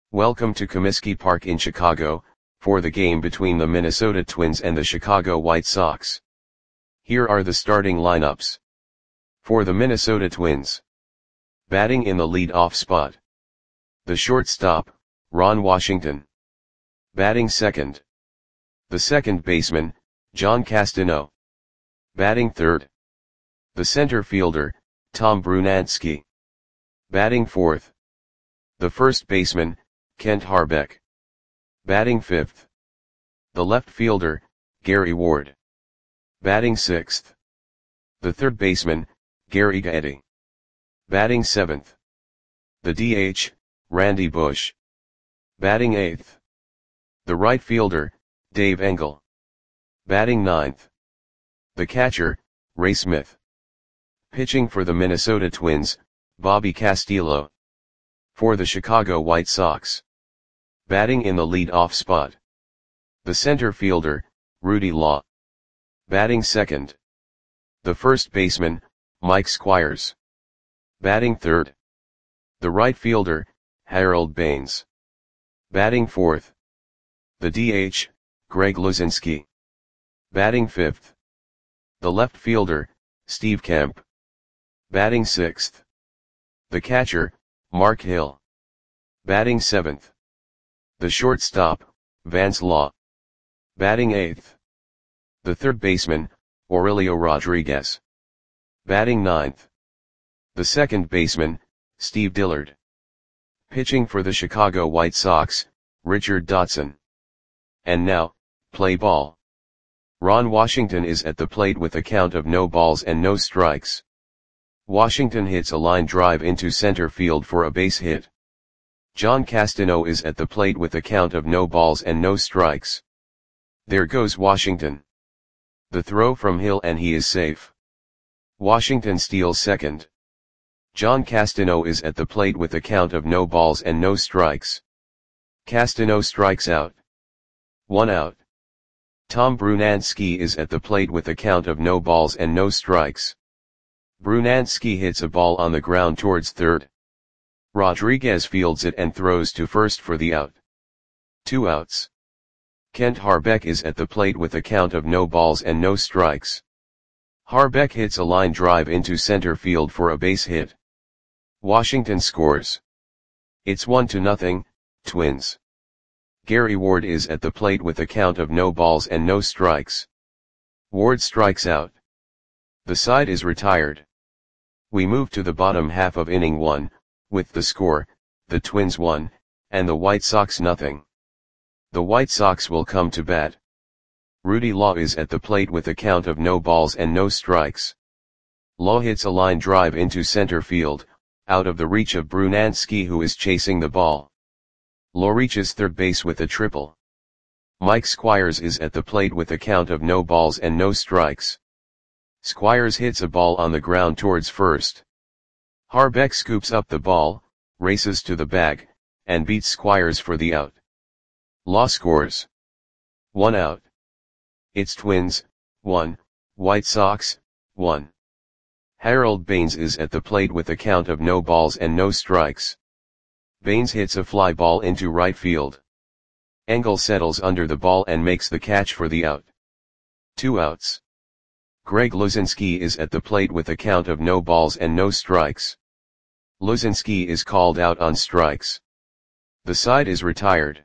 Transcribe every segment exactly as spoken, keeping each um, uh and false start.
Welcome to Comiskey Park in Chicago, for the game between the Minnesota Twins and the Chicago White Sox. Here are the starting lineups. For the Minnesota Twins. Batting in the lead-off spot. The shortstop, Ron Washington. Batting second. The second baseman, John Castano. Batting third. The center fielder, Tom Brunansky. Batting fourth. The first baseman, Kent Hrbek. Batting fifth. The left fielder, Gary Ward. Batting sixth. The third baseman, Gary Gaetti. Batting seventh. The D H, Randy Bush. Batting eighth. The right fielder, Dave Engel. Batting ninth. The catcher, Ray Smith. Pitching for the Minnesota Twins, Bobby Castillo. For the Chicago White Sox. Batting in the lead-off spot. The center fielder, Rudy Law. Batting second. The first baseman, Mike Squires. Batting third. The right fielder, Harold Baines. Batting fourth. The D H, Greg Luzinski. Batting fifth. The left fielder, Steve Kemp. Batting sixth. The catcher, Mark Hill. Batting seventh. The shortstop, Vance Law. Batting eighth. The third baseman, Aurelio Rodriguez. Batting ninth. The second baseman, Steve Dillard. Pitching for the Chicago White Sox, Richard Dotson. And now, play ball. Ron Washington is at the plate with a count of no balls and no strikes. Washington hits a line drive into center field for a base hit. John Castano is at the plate with a count of no balls and no strikes. There goes Washington. The throw from Hill and he is safe. Washington steals second. John Castano is at the plate with a count of no balls and no strikes. Castano strikes out. One out. Tom Brunansky is at the plate with a count of no balls and no strikes. Brunansky hits a ball on the ground towards third. Rodriguez fields it and throws to first for the out. Two outs. Kent Hrbek is at the plate with a count of no balls and no strikes. Hrbek hits a line drive into center field for a base hit. Washington scores. It's one to nothing, Twins. Gary Ward is at the plate with a count of no balls and no strikes. Ward strikes out. The side is retired. We move to the bottom half of inning one, with the score, the Twins one, and the White Sox nothing. The White Sox will come to bat. Rudy Law is at the plate with a count of no balls and no strikes. Law hits a line drive into center field, out of the reach of Brunansky who is chasing the ball. Law reaches third base with a triple. Mike Squires is at the plate with a count of no balls and no strikes. Squires hits a ball on the ground towards first. Hrbek scoops up the ball, races to the bag, and beats Squires for the out. Law scores. One out. It's Twins, one, White Sox, one. Harold Baines is at the plate with a count of no balls and no strikes. Baines hits a fly ball into right field. Engel settles under the ball and makes the catch for the out. Two outs. Greg Luzinski is at the plate with a count of no balls and no strikes. Luzinski is called out on strikes. The side is retired.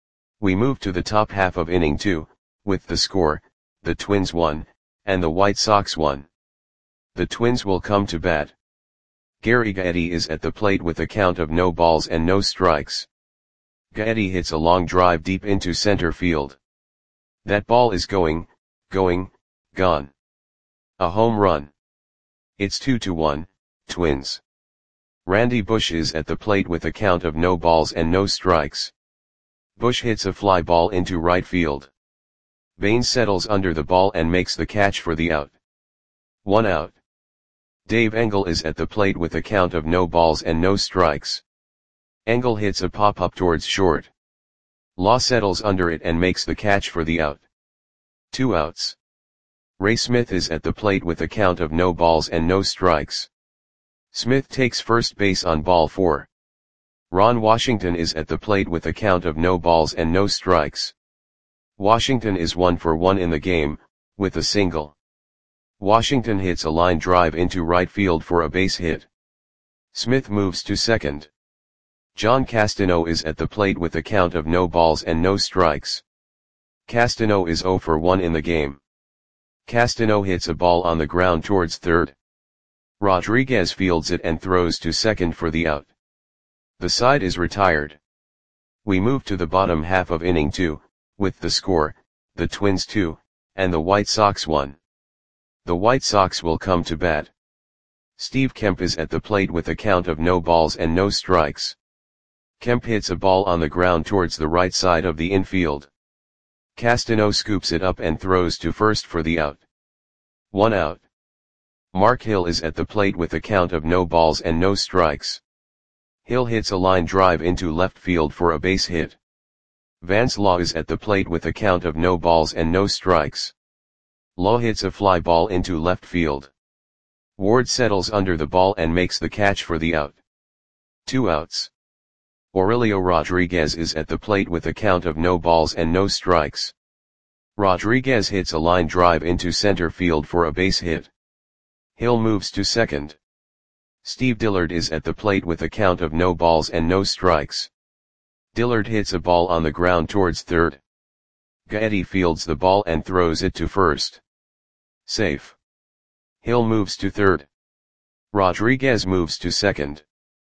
We move to the top half of inning two, with the score, the Twins one, and the White Sox one. The Twins will come to bat. Gary Gaetti is at the plate with a count of no balls and no strikes. Gaetti hits a long drive deep into center field. That ball is going, going, gone. A home run. It's two to one, Twins. Randy Bush is at the plate with a count of no balls and no strikes. Bush hits a fly ball into right field. Baines settles under the ball and makes the catch for the out. One out. Dave Engel is at the plate with a count of no balls and no strikes. Engel hits a pop-up towards short. Law settles under it and makes the catch for the out. Two outs. Ray Smith is at the plate with a count of no balls and no strikes. Smith takes first base on ball four. Ron Washington is at the plate with a count of no balls and no strikes. Washington is one for one in the game, with a single. Washington hits a line drive into right field for a base hit. Smith moves to second. John Castano is at the plate with a count of no balls and no strikes. Castano is zero for one in the game. Castano hits a ball on the ground towards third. Rodriguez fields it and throws to second for the out. The side is retired. We move to the bottom half of inning two, with the score, the Twins two, and the White Sox one. The White Sox will come to bat. Steve Kemp is at the plate with a count of no balls and no strikes. Kemp hits a ball on the ground towards the right side of the infield. Castano scoops it up and throws to first for the out. One out. Mark Hill is at the plate with a count of no balls and no strikes. Hill hits a line drive into left field for a base hit. Vance Law is at the plate with a count of no balls and no strikes. Law hits a fly ball into left field. Ward settles under the ball and makes the catch for the out. Two outs. Aurelio Rodriguez is at the plate with a count of no balls and no strikes. Rodriguez hits a line drive into center field for a base hit. Hill moves to second. Steve Dillard is at the plate with a count of no balls and no strikes. Dillard hits a ball on the ground towards third. Gaetti fields the ball and throws it to first. Safe. Hill moves to third. Rodriguez moves to second.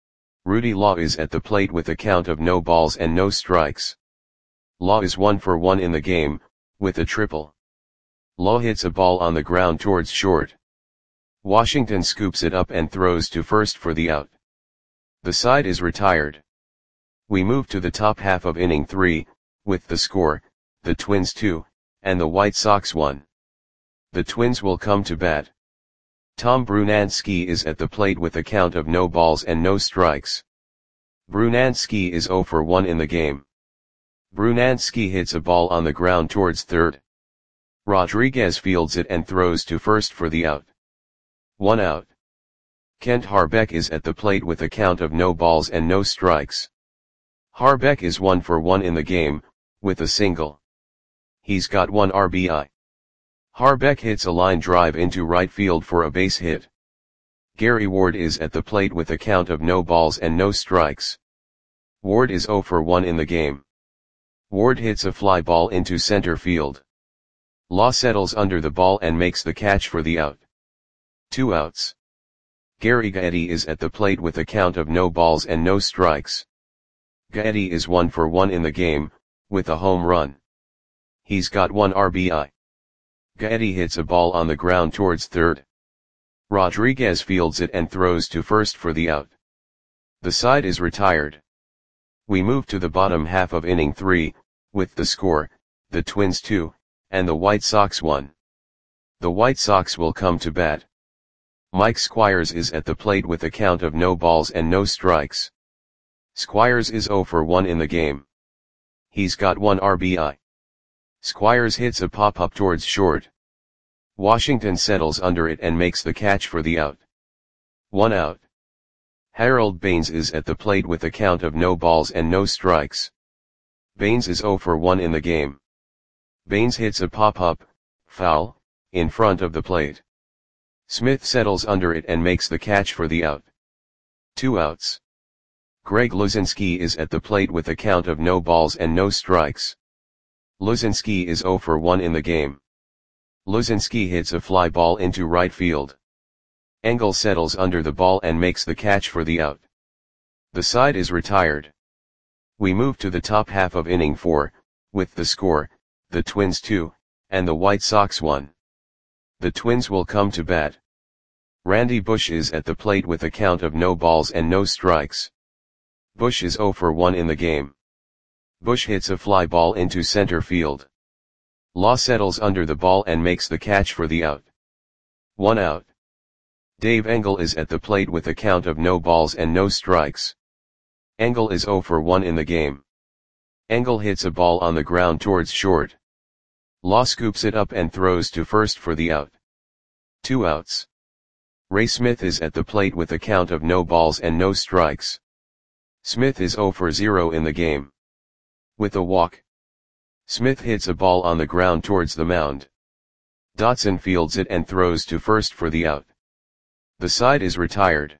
Rudy Law is at the plate with a count of no balls and no strikes. Law is one for one in the game, with a triple. Law hits a ball on the ground towards short. Washington scoops it up and throws to first for the out. The side is retired. We move to the top half of inning three, with the score, the Twins two, and the White Sox one. The Twins will come to bat. Tom Brunansky is at the plate with a count of no balls and no strikes. Brunansky is zero for one in the game. Brunansky hits a ball on the ground towards third. Rodriguez fields it and throws to first for the out. One out. Kent Harbeck is at the plate with a count of no balls and no strikes. Harbeck is one for one in the game, with a single. He's got one R B I. Harbeck hits a line drive into right field for a base hit. Gary Ward is at the plate with a count of no balls and no strikes. Ward is zero for one in the game. Ward hits a fly ball into center field. Law settles under the ball and makes the catch for the out. Two outs. Gary Gaetti is at the plate with a count of no balls and no strikes. Gaetti is one for one in the game, with a home run. He's got one R B I. Gaetti hits a ball on the ground towards third. Rodriguez fields it and throws to first for the out. The side is retired. We move to the bottom half of inning three, with the score, the Twins two, and the White Sox one. The White Sox will come to bat. Mike Squires is at the plate with a count of no balls and no strikes. Squires is zero for one in the game. He's got one R B I. Squires hits a pop-up towards short. Washington settles under it and makes the catch for the out. One out. Harold Baines is at the plate with a count of no balls and no strikes. Baines is zero for one in the game. Baines hits a pop-up, foul, in front of the plate. Smith settles under it and makes the catch for the out. Two outs. Greg Luzinski is at the plate with a count of no balls and no strikes. Luzinski is zero for one in the game. Luzinski hits a fly ball into right field. Engel settles under the ball and makes the catch for the out. The side is retired. We move to the top half of inning four, with the score, the Twins two, and the White Sox one. The Twins will come to bat. Randy Bush is at the plate with a count of no balls and no strikes. Bush is zero for one in the game. Bush hits a fly ball into center field. Law settles under the ball and makes the catch for the out. One out. Dave Engel is at the plate with a count of no balls and no strikes. Engel is zero for one in the game. Engel hits a ball on the ground towards short. Law scoops it up and throws to first for the out. Two outs. Ray Smith is at the plate with a count of no balls and no strikes. Smith is zero for zero in the game. With a walk, Smith hits a ball on the ground towards the mound. Dotson fields it and throws to first for the out. The side is retired.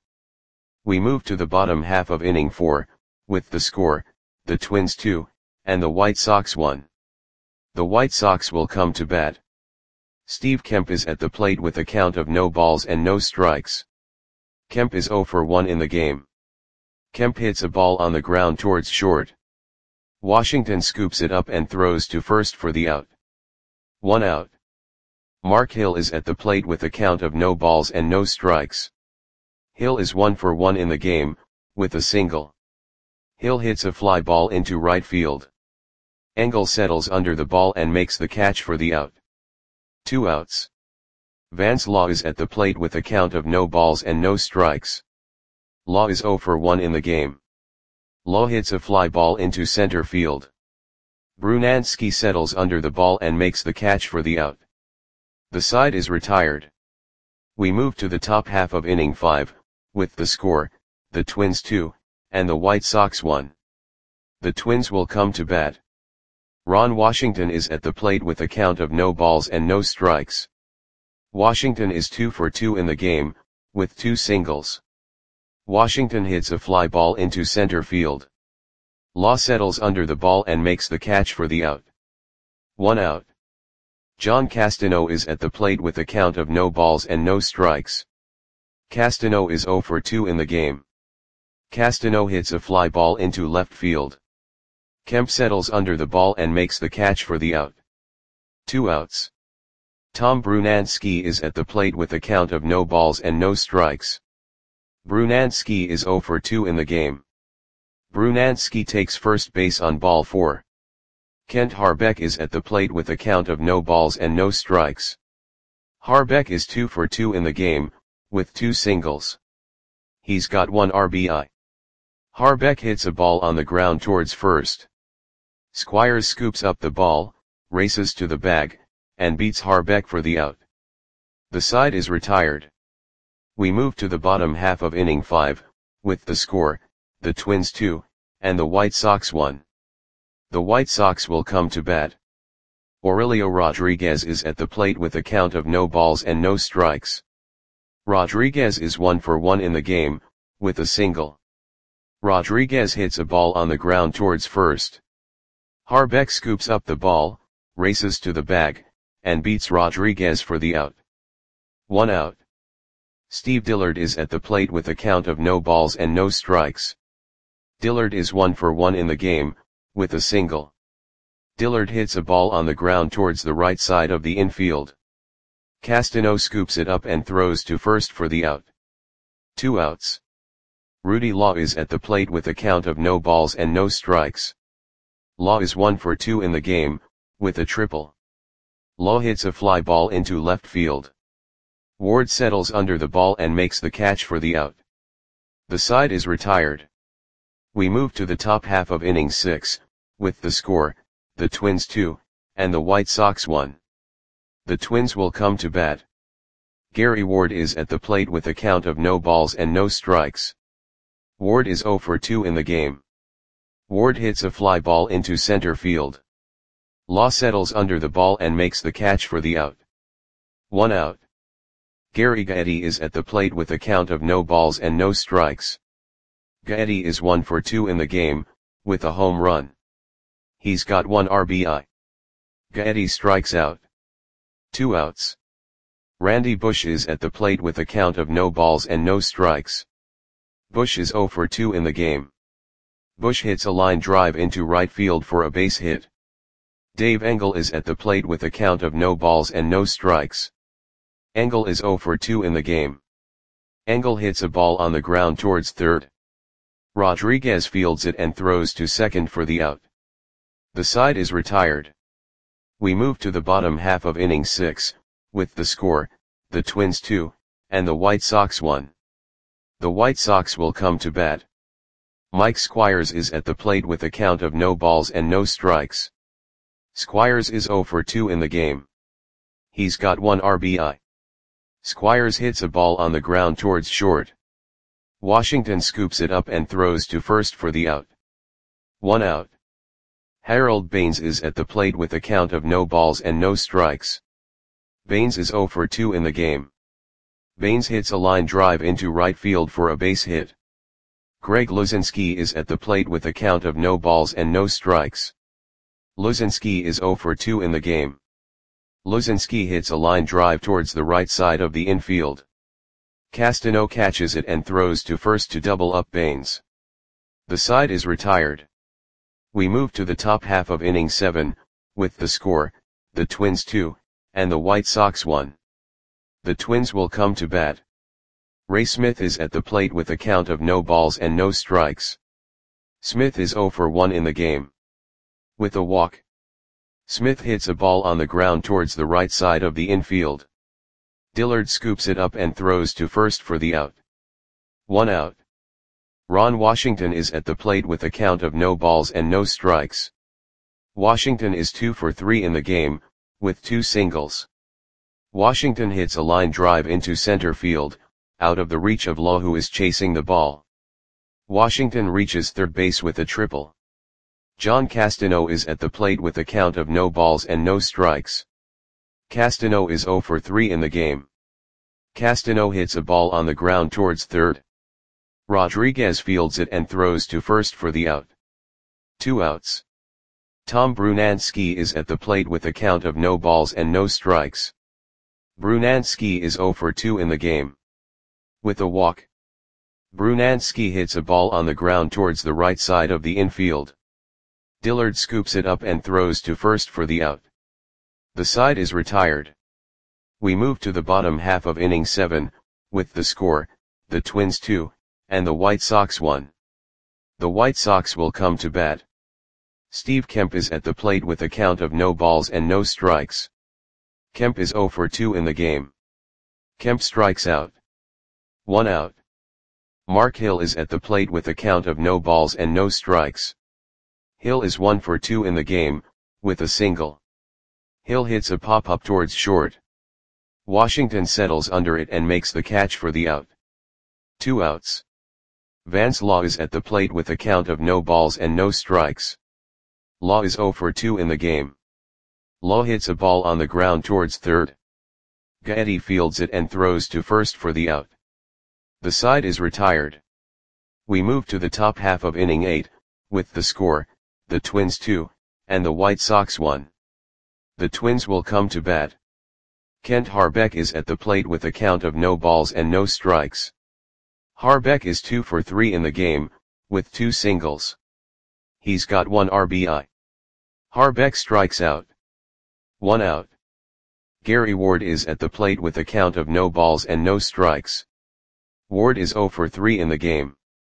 We move to the bottom half of inning four, with the score, the Twins two, and the White Sox one. The White Sox will come to bat. Steve Kemp is at the plate with a count of no balls and no strikes. Kemp is zero for one in the game. Kemp hits a ball on the ground towards short. Washington scoops it up and throws to first for the out. One out. Mark Hill is at the plate with a count of no balls and no strikes. Hill is one for one in the game, with a single. Hill hits a fly ball into right field. Engel settles under the ball and makes the catch for the out. Two outs. Vance Law is at the plate with a count of no balls and no strikes. Law is zero for one in the game. Law hits a fly ball into center field. Brunansky settles under the ball and makes the catch for the out. The side is retired. We move to the top half of inning five, with the score, the Twins two, and the White Sox one. The Twins will come to bat. Ron Washington is at the plate with a count of no balls and no strikes. Washington is two for two in the game, with two singles. Washington hits a fly ball into center field. Law settles under the ball and makes the catch for the out. One out. John Castano is at the plate with a count of no balls and no strikes. Castano is zero for two in the game. Castano hits a fly ball into left field. Kemp settles under the ball and makes the catch for the out. Two outs. Tom Brunansky is at the plate with a count of no balls and no strikes. Brunansky is zero for two in the game. Brunansky takes first base on ball four. Kent Harbeck is at the plate with a count of no balls and no strikes. Harbeck is two for two in the game, with two singles. He's got one R B I. Harbeck hits a ball on the ground towards first. Squires scoops up the ball, races to the bag, and beats Harbeck for the out. The side is retired. We move to the bottom half of inning five, with the score, the Twins two, and the White Sox one. The White Sox will come to bat. Aurelio Rodriguez is at the plate with a count of no balls and no strikes. Rodriguez is one for one in the game, with a single. Rodriguez hits a ball on the ground towards first. Harbeck scoops up the ball, races to the bag, and beats Rodriguez for the out. One out. Steve Dillard is at the plate with a count of no balls and no strikes. Dillard is one for one in the game, with a single. Dillard hits a ball on the ground towards the right side of the infield. Castano scoops it up and throws to first for the out. Two outs. Rudy Law is at the plate with a count of no balls and no strikes. Law is one for two in the game, with a triple. Law hits a fly ball into left field. Ward settles under the ball and makes the catch for the out. The side is retired. We move to the top half of inning six, with the score, the Twins two, and the White Sox one. The Twins will come to bat. Gary Ward is at the plate with a count of no balls and no strikes. Ward is zero for two in the game. Ward hits a fly ball into center field. Law settles under the ball and makes the catch for the out. One out. Gary Gaetti is at the plate with a count of no balls and no strikes. Gaetti is one for two in the game, with a home run. He's got one R B I. Gaetti strikes out. Two outs. Randy Bush is at the plate with a count of no balls and no strikes. Bush is zero for two in the game. Bush hits a line drive into right field for a base hit. Dave Engel is at the plate with a count of no balls and no strikes. Engel is zero for two in the game. Engel hits a ball on the ground towards third. Rodriguez fields it and throws to second for the out. The side is retired. We move to the bottom half of inning six, with the score, the Twins two, and the White Sox one. The White Sox will come to bat. Mike Squires is at the plate with a count of no balls and no strikes. Squires is zero for two in the game. He's got one R B I. Squires hits a ball on the ground towards short. Washington scoops it up and throws to first for the out. One out. Harold Baines is at the plate with a count of no balls and no strikes. Baines is oh for two in the game. Baines hits a line drive into right field for a base hit. Greg Luzinski is at the plate with a count of no balls and no strikes. Luzinski is oh for two in the game. Luzinski hits a line drive towards the right side of the infield. Castano catches it and throws to first to double up Baines. The side is retired. We move to the top half of inning seven, with the score, the Twins two, and the White Sox one. The Twins will come to bat. Ray Smith is at the plate with a count of no balls and no strikes. Smith is oh for one in the game. With a walk, Smith hits a ball on the ground towards the right side of the infield. Dillard scoops it up and throws to first for the out. One out. Ron Washington is at the plate with a count of no balls and no strikes. Washington is two for three in the game, with two singles. Washington hits a line drive into center field, out of the reach of Law, who is chasing the ball. Washington reaches third base with a triple. John Castano is at the plate with a count of no balls and no strikes. Castano is oh for three in the game. Castano hits a ball on the ground towards third. Rodriguez fields it and throws to first for the out. Two outs. Tom Brunansky is at the plate with a count of no balls and no strikes. Brunansky is oh for two in the game. With a walk, Brunansky hits a ball on the ground towards the right side of the infield. Dillard scoops it up and throws to first for the out. The side is retired. We move to the bottom half of inning seven, with the score, the Twins two, and the White Sox one. The White Sox will come to bat. Steve Kemp is at the plate with a count of no balls and no strikes. Kemp is oh for two in the game. Kemp strikes out. One out. Mark Hill is at the plate with a count of no balls and no strikes. Hill is one for two in the game, with a single. Hill hits a pop-up towards short. Washington settles under it and makes the catch for the out. Two outs. Vance Law is at the plate with a count of no balls and no strikes. Law is oh for two in the game. Law hits a ball on the ground towards third. Gaetti fields it and throws to first for the out. The side is retired. We move to the top half of inning eight, with the score, the Twins two, and the White Sox one. The Twins will come to bat. Kent Harbeck is at the plate with a count of no balls and no strikes. Harbeck is two for three in the game, with two singles. He's got one R B I. Harbeck strikes out. One out. Gary Ward is at the plate with a count of no balls and no strikes. Ward is oh for three in the game.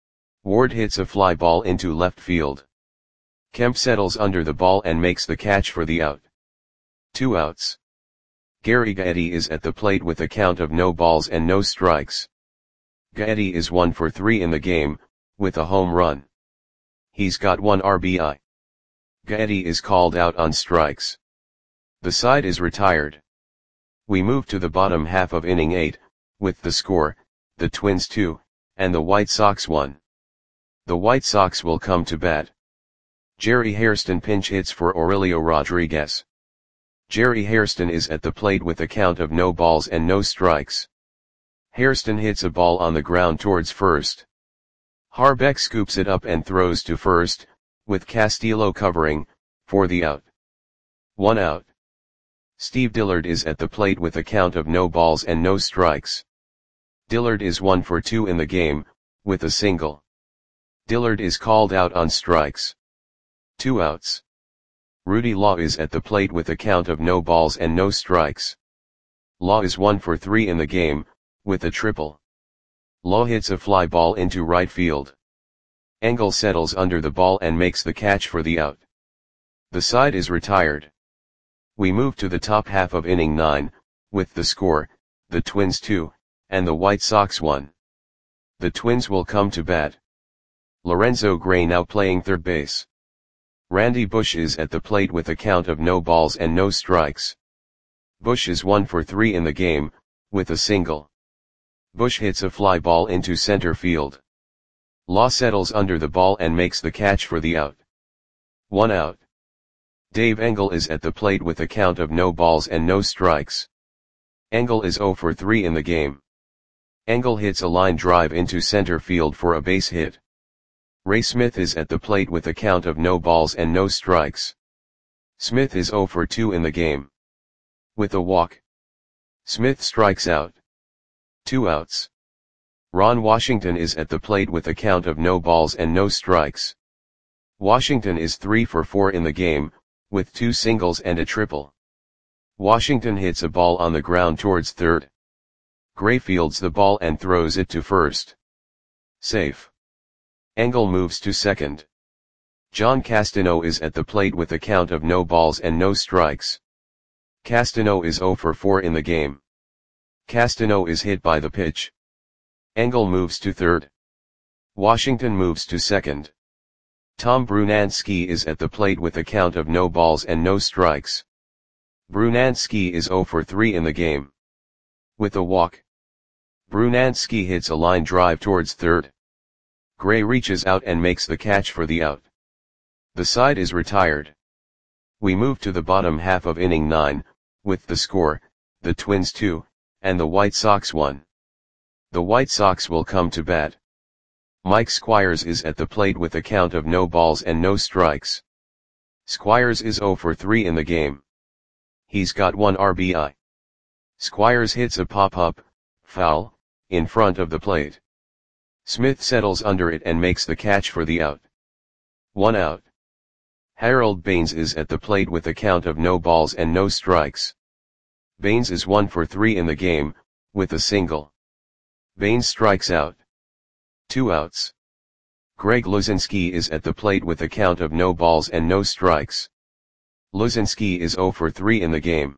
Ward hits a fly ball into left field. Kemp settles under the ball and makes the catch for the out. Two outs. Gary Gaetti is at the plate with a count of no balls and no strikes. Gaetti is one for three in the game, with a home run. He's got one R B I. Gaetti is called out on strikes. The side is retired. We move to the bottom half of inning eight, with the score, the Twins two, and the White Sox one. The White Sox will come to bat. Jerry Hairston pinch hits for Aurelio Rodriguez. Jerry Hairston is at the plate with a count of no balls and no strikes. Hairston hits a ball on the ground towards first. Harbeck scoops it up and throws to first, with Castillo covering, for the out. One out. Steve Dillard is at the plate with a count of no balls and no strikes. Dillard is one for two in the game, with a single. Dillard is called out on strikes. Two outs. Rudy Law is at the plate with a count of no balls and no strikes. Law is one for three in the game, with a triple. Law hits a fly ball into right field. Engel settles under the ball and makes the catch for the out. The side is retired. We move to the top half of inning nine, with the score, the Twins two, and the White Sox one. The Twins will come to bat. Lorenzo Gray now playing third base. Randy Bush is at the plate with a count of no balls and no strikes. Bush is one for three in the game, with a single. Bush hits a fly ball into center field. Law settles under the ball and makes the catch for the out. One out. Dave Engel is at the plate with a count of no balls and no strikes. Engel is zero for three in the game. Engel hits a line drive into center field for a base hit. Ray Smith is at the plate with a count of no balls and no strikes. Smith is zero for two in the game. With a walk, Smith strikes out. Two outs. Ron Washington is at the plate with a count of no balls and no strikes. Washington is three for four in the game, with two singles and a triple. Washington hits a ball on the ground towards third. Gray fields the ball and throws it to first. Safe. Engel moves to second. John Castano is at the plate with a count of no balls and no strikes. Castano is zero for four in the game. Castano is hit by the pitch. Engel moves to third. Washington moves to second. Tom Brunansky is at the plate with a count of no balls and no strikes. Brunansky is zero for three in the game. With a walk, Brunansky hits a line drive towards third. Gray reaches out and makes the catch for the out. The side is retired. We move to the bottom half of inning nine, with the score, the Twins two, and the White Sox one. The White Sox will come to bat. Mike Squires is at the plate with a count of no balls and no strikes. Squires is zero for three in the game. He's got one R B I. Squires hits a pop-up, foul, in front of the plate. Smith settles under it and makes the catch for the out. One out. Harold Baines is at the plate with a count of no balls and no strikes. Baines is one for three in the game, with a single. Baines strikes out. Two outs. Greg Luzinski is at the plate with a count of no balls and no strikes. Luzinski is zero for three in the game.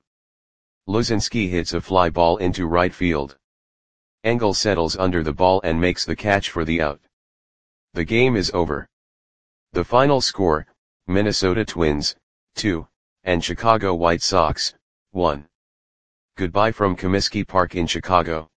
Luzinski hits a fly ball into right field. Engel settles under the ball and makes the catch for the out. The game is over. The final score, Minnesota Twins, two, and Chicago White Sox, one. Goodbye from Comiskey Park in Chicago.